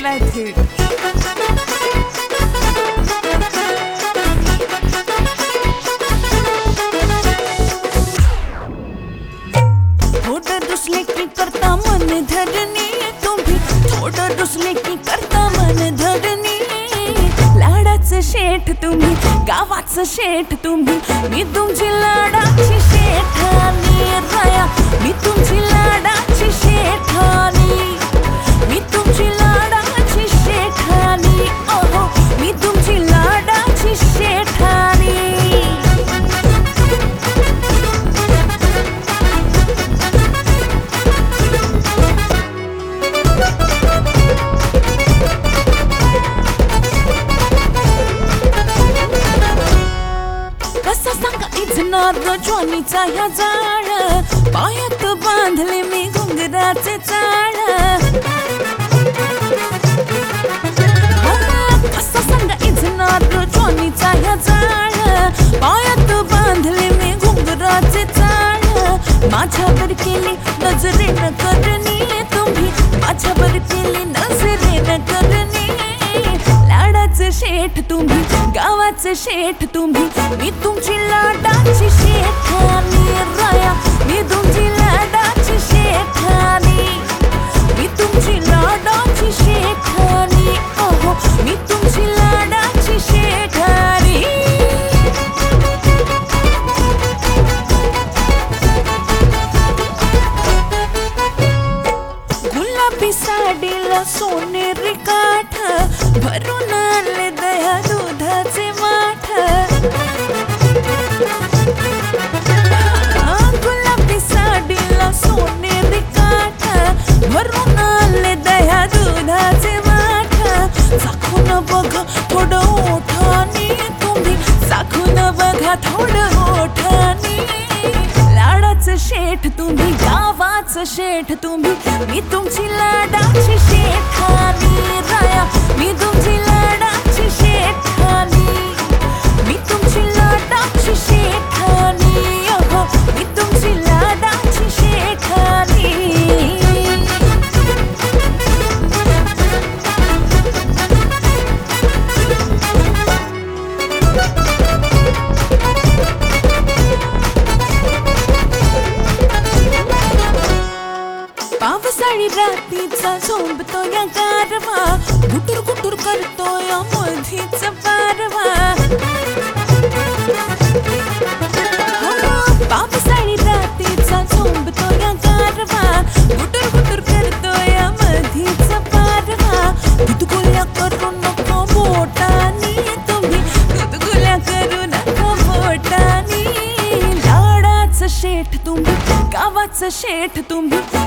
नाही थेट. थोडं रुसले की करता मन धरणी तुम्ही, थोडं रुसले की करता मन धरणी. लाडाचं शेठ तुम्ही, गावाचं शेठ तुम्ही, मी तुमची लाडाची शेठानी राया. मी तुमची लाडाची शेठानी, मी तुमची लाडाची शेठानी. ओहो, मी तुमची लाडाची शेठानी. कसा सांगा इजनार ज्वानीचा ह्या जाळ, पायात बांधले मी घुंगराचे चाळ. कसा सांगा इजनार ज्वानीचा ह्या जाळ, पायात बांधले मी घुंगराचे चाळ. माझ्यावर केली नजरेनं करणी तुम्ही, माझ्यावर केली नजरेनं करणी. लाडाचं शेठ तुम्ही, गावाचं शेठ तुम्ही, मी तुमची लाडाची शेठानी राया. मी तुमची लाडाची शेठानी, मी तुमची लाडाची शेठानी. ओहो, मी तुमची लाडाची शेठानी. गुलाबी साडीला सोनेरी काठ, भरून आले दया दुधाचे माठ. गुलाबी साडीला सोनेरी काठ, भरून आले दया दुधाचे माठ. चाखून बघा थोडं ओठानी तुम्ही, चाखून बघा थोडं ओठानी. लाडाचं शेठ तुम्ही, गावाचं शेठ तुम्ही, मी तुमची लाडाची शेठानी राया. मी तुमची लाडाची शेठानी, मी तुमची लाडाची शेठानी. ओहो, मी तुमची लाडाची शेठानी. पावसाळी रात्रीचा झोंबतो या गारवा, गुटुर गुटुर करतो या मधीच पारवा. पावसाळी रात्रीचा झोंबतो या गारवा, गुटुर गुटुर करतो या मधीच पारवा. गुदगुल्या करू नको बोटानी तुम्ही, गुदगुल्या करू नको बोटानी. लाडाचं शेठ तुम्ही, गावाचं शेठ तुम्ही,